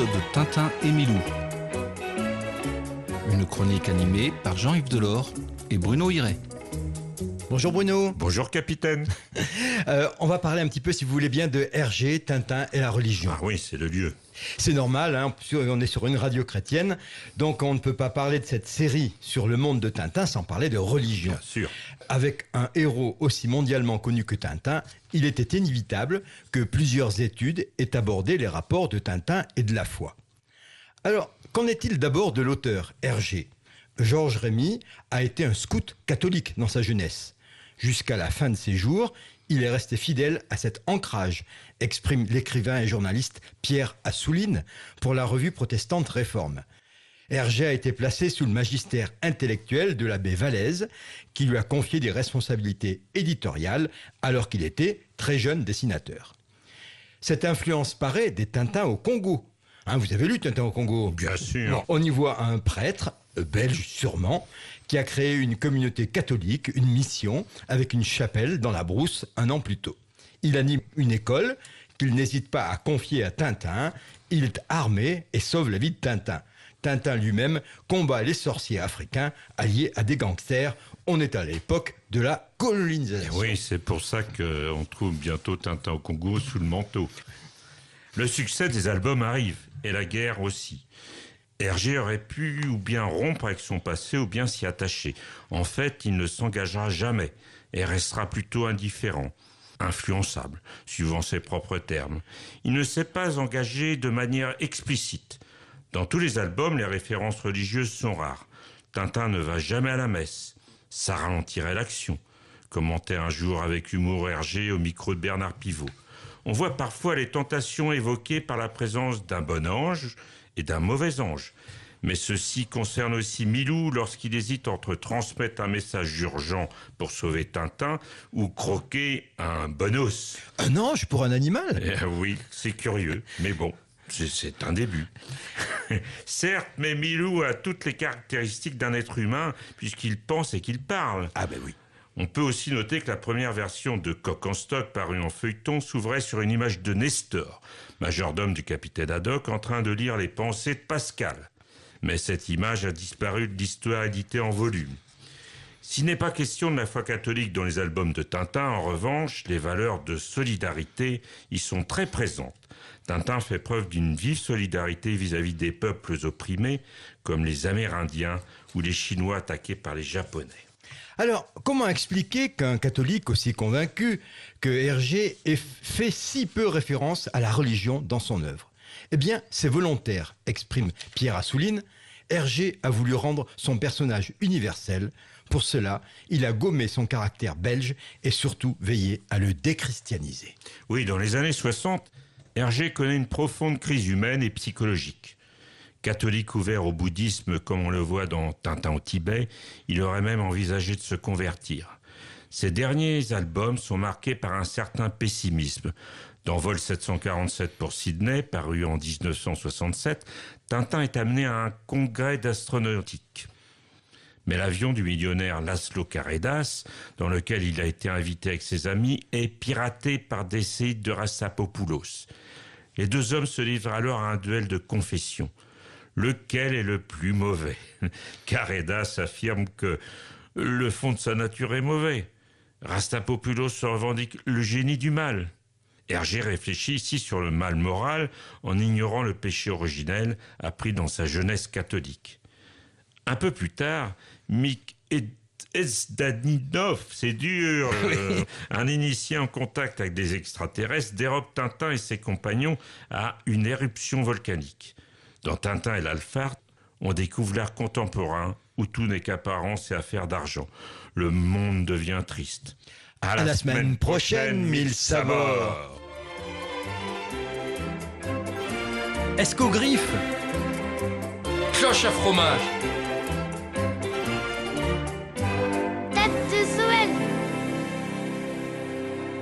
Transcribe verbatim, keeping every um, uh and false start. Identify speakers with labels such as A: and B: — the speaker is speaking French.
A: de Tintin et Milou. Une chronique animée par Jean-Yves Delors et Bruno Hiret.
B: Bonjour Bruno.
C: Bonjour capitaine.
B: Euh, on va parler un petit peu, si vous voulez bien, de Hergé, Tintin et la religion.
C: Ah oui, c'est le lieu.
B: C'est normal, hein, on est sur une radio chrétienne, donc on ne peut pas parler de cette série sur le monde de Tintin sans parler de religion.
C: Bien sûr.
B: Avec un héros aussi mondialement connu que Tintin, il était inévitable que plusieurs études aient abordé les rapports de Tintin et de la foi. Alors, qu'en est-il d'abord de l'auteur, Hergé ? Georges Rémy a été un scout catholique dans sa jeunesse. Jusqu'à la fin de ses jours, il est resté fidèle à cet ancrage, exprime l'écrivain et journaliste Pierre Assouline pour la revue protestante Réforme. Hergé a été placé sous le magistère intellectuel de l'abbé Vallès, qui lui a confié des responsabilités éditoriales alors qu'il était très jeune dessinateur. Cette influence paraît des Tintins au Congo. Hein, vous avez lu Tintin au Congo ?
C: Bien sûr.
B: Bon, on y voit un prêtre, belge sûrement, qui a créé une communauté catholique, une mission, avec une chapelle dans la brousse un an plus tôt. Il anime une école qu'il n'hésite pas à confier à Tintin. Il est armé et sauve la vie de Tintin. Tintin lui-même combat les sorciers africains alliés à des gangsters. On est à l'époque de la colonisation.
C: Oui, c'est pour ça qu'on trouve bientôt Tintin au Congo sous le manteau. Le succès des albums arrive, et la guerre aussi. Hergé aurait pu ou bien rompre avec son passé ou bien s'y attacher. En fait, il ne s'engagera jamais et restera plutôt indifférent, influençable, suivant ses propres termes. Il ne s'est pas engagé de manière explicite. Dans tous les albums, les références religieuses sont rares. Tintin ne va jamais à la messe. Ça ralentirait l'action, commentait un jour avec humour Hergé au micro de Bernard Pivot. On voit parfois les tentations évoquées par la présence d'un bon ange et d'un mauvais ange. Mais ceci concerne aussi Milou lorsqu'il hésite entre transmettre un message urgent pour sauver Tintin ou croquer un bon os.
B: Un ange pour un animal ?
C: Eh oui, c'est curieux, mais bon, c'est, c'est un début. Certes, mais Milou a toutes les caractéristiques d'un être humain puisqu'il pense et qu'il parle.
B: Ah ben oui.
C: On peut aussi noter que la première version de Coq en stock parue en feuilleton s'ouvrait sur une image de Nestor, majordome du capitaine Haddock, en train de lire les pensées de Pascal. Mais cette image a disparu de l'histoire éditée en volume. S'il n'est pas question de la foi catholique dans les albums de Tintin, en revanche, les valeurs de solidarité y sont très présentes. Tintin fait preuve d'une vive solidarité vis-à-vis des peuples opprimés, comme les Amérindiens ou les Chinois attaqués par les Japonais.
B: Alors, comment expliquer qu'un catholique aussi convaincu que Hergé ait fait si peu référence à la religion dans son œuvre ? Eh bien, c'est volontaire, exprime Pierre Assouline. Hergé a voulu rendre son personnage universel. Pour cela, il a gommé son caractère belge et surtout veillé à le déchristianiser.
C: Oui, dans les années soixante, Hergé connaît une profonde crise humaine et psychologique. Catholique ouvert au bouddhisme comme on le voit dans Tintin au Tibet, il aurait même envisagé de se convertir. Ses derniers albums sont marqués par un certain pessimisme. Dans Vol sept cent quarante-sept pour Sydney, paru en dix-neuf cent soixante-sept, Tintin est amené à un congrès d'astronautique. Mais l'avion du millionnaire Laszlo Carredas, dans lequel il a été invité avec ses amis, est piraté par des séides de Rassapopoulos. Les deux hommes se livrent alors à un duel de confession. Lequel est le plus mauvais ? Carredas affirme que le fond de sa nature est mauvais. Rastapopoulos se revendique le génie du mal. Hergé réfléchit ici sur le mal moral en ignorant le péché originel appris dans sa jeunesse catholique. Un peu plus tard, Mik Ezdaninov, c'est dur, euh, un initié en contact avec des extraterrestres, dérobe Tintin et ses compagnons à une éruption volcanique. Dans Tintin et l'Alphard, on découvre l'art contemporain où tout n'est qu'apparence et affaire d'argent. Le monde devient triste.
B: À, à la, la semaine, semaine prochaine, mille sabords.
A: Escogriffe, cloche à fromage.